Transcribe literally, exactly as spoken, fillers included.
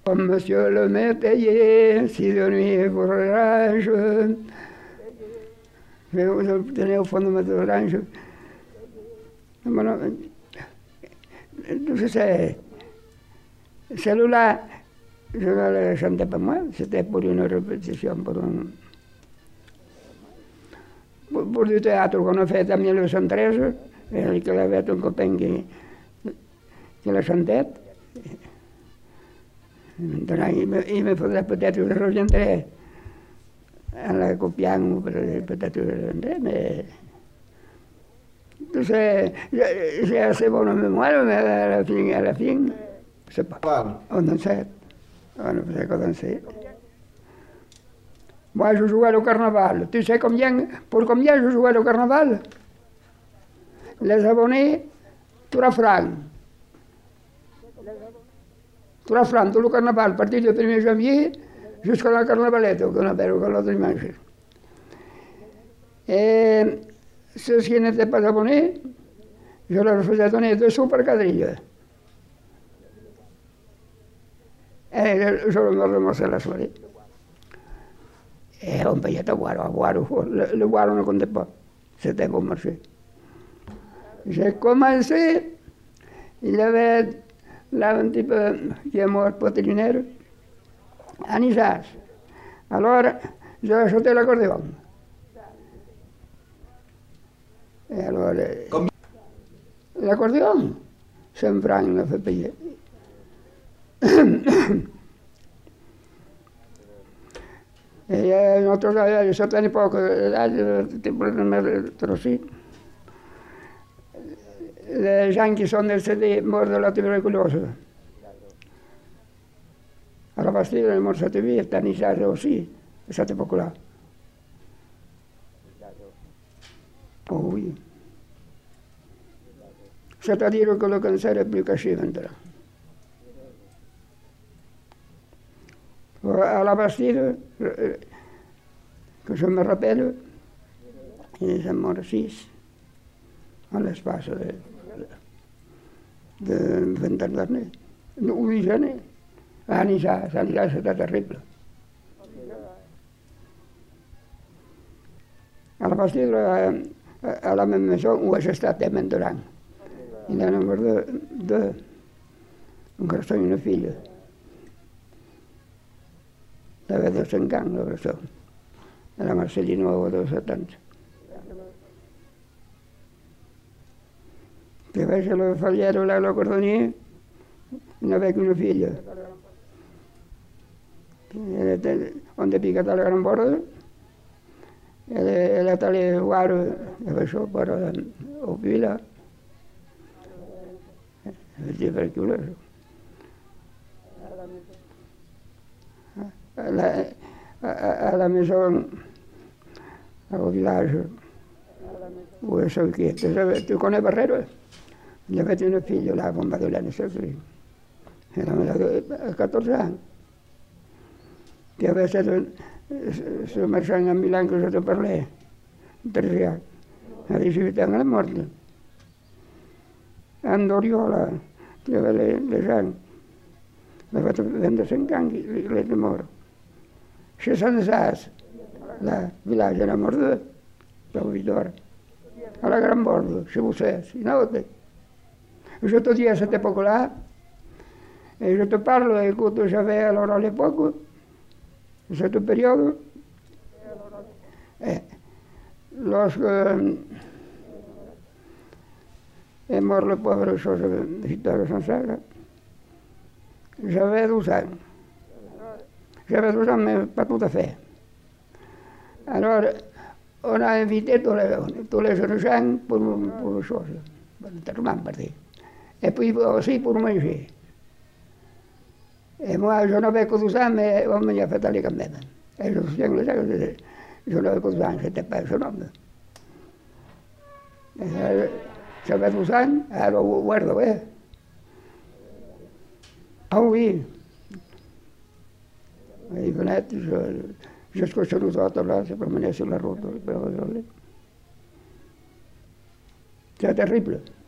Comme monsieur le métayer, si de nuit vous orange, je tenais au fond de mes oranges. Bueno, entonces, eh, celle-là, je ne la chantais pas moi, c'était pour une répétition, pour un... Pour, pour du théâtre qu'on a fait en mille neuf cent treize, et qu'il y avait un copain qui, qui la chantait. Maintenant, il me, il me faudrait peut-être, je reviendrai en la copiant, peut-être je reviendrai, mais... Entonces, j'ai assez bonne mémoire, mais à la fin, à la fin, je sais pas. On en sait. On ne faisait que danser. Moi, je jouais au carnaval. Tu sais combien, pour combien je jouais au carnaval? Les abonnés, trois francs. Trois francs, tout le carnaval, à partir du premier janvier jusqu'à la carnavalette, qu'on appelle l'autre dimanche. Et ceux qui n'étaient pas abonnés, je leur faisais donner deux sous par quadrille. Et je me ramassais la soirée. Et on payait à boire, à boire. Le, le boire, on ne comptait pas. C'était bon marché. J'ai commencé, il y avait là un type qui est mort potrinaire, à Nizas. Alors, j'ai acheté l'accordéon. Et alors, l'accordéon, cent francs m'a fait payer. Et à une autre, à une certaine époque, là, aussi, les gens qui sont décédés morts de la tuberculose. À la Bastille, les morts cette vie, étaient à Nizas aussi, à cette époque-là. Oh oui. C'est-à-dire que le cancer est plus caché maintenant. À la Bastille, que je me rappelle, ils sont morts six, en l'espace de, de vingt d'années, ou huit années. À Nizas, à Nizas c'était terrible. À la Bastille, à la même maison où j'ai estat maintenant. Il y en a deux, deux, un garçon i una filla. Aveva dos cent anys, la garçó. La Marcelina aveva setanta. Que vaig a la fallera, a la cordonier, i no veig una filla. On he picat a la gran borda, ela está ali o ar, abaixou para o vila. C'est tuberculose. À la, à, à la maison, au village, où est-ce qui est? Tu connais Barrero? Il y avait une fille là, bon, Madeleine, c'est vrai. Elle avait quatorze ans. Qui avait cette, ce marchand ambulant que je te parlais, tertiaire. À dix-huit ans, elle est morte. En Doriola, qui avait les, les gens. Elle avait vingt-cinq ans, il était mort. Chez Sansas, le village era mort de la Victoire. À la Grande Borde, chez Bousset, une autre. Je te dis à cette époque-là, et je te parle, écoute, j'avais alors à l'époque, cette période, et lorsque est mort le pauvre chose Victor Sansas, j'avais douze ans. J'avais douze ans, mais pas tout à fait. Alors, on a invité tous les, tous les jeunes gens pour, pour chose, pour l'enterrement, per dir. Et puis aussi pour manger. Et moi, je n'avais que douze ans, mais on m'y a fait aller quand même. Et je suis anglais, je n'avais que douze ans, je n'étais pas un jeune homme. J'avais douze ans, alors guardo, eh? Ah oui. I Benet, jo, jo escolto nosaltres là, se promenait sur la route, però, c'est terrible.